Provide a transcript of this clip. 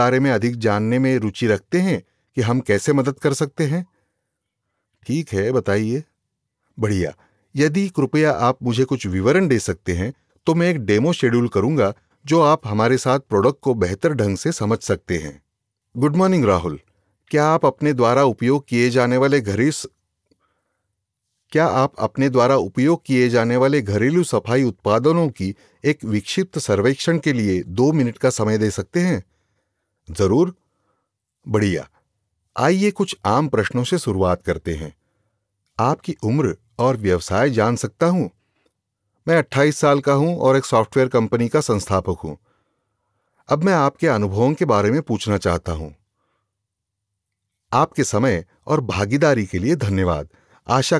बारे में अधिक जानने में रुचि रखते हैं कि हम कैसे मदद कर सकते हैं? ठीक है, बताइए। बढ़िया। यदि कृपया आप मुझे कुछ विवरण दे सकते हैं तो मैं एक डेमो शेड्यूल करूंगा जो आप हमारे साथ प्रोडक्ट को बेहतर ढंग से समझ सकते हैं। Good morning Rahul. क्या आप अपने द्वारा उपयोग किए जाने वाले घरेलू क्या आप अपने द्वारा उपयोग किए जाने वाले घरेलू सफाई उत्पादनों की एक विक्षिप्त सर्वेक्षण के लिए 2 मिनट का समय दे सकते हैं? जरूर। बढ़िया। आइए कुछ आम प्रश्नों से शुरुआत करते हैं। आपकी उम्र और व्यवसाय जान सकता हूं? मैं 28 साल का हूं और एक सॉफ्टवेयर कंपनी का संस्थापक हूं। अब मैं आपके अनुभवों के बारे में पूछना चाहता हूं। आपके समय और भागीदारी के लिए धन्यवाद। आशा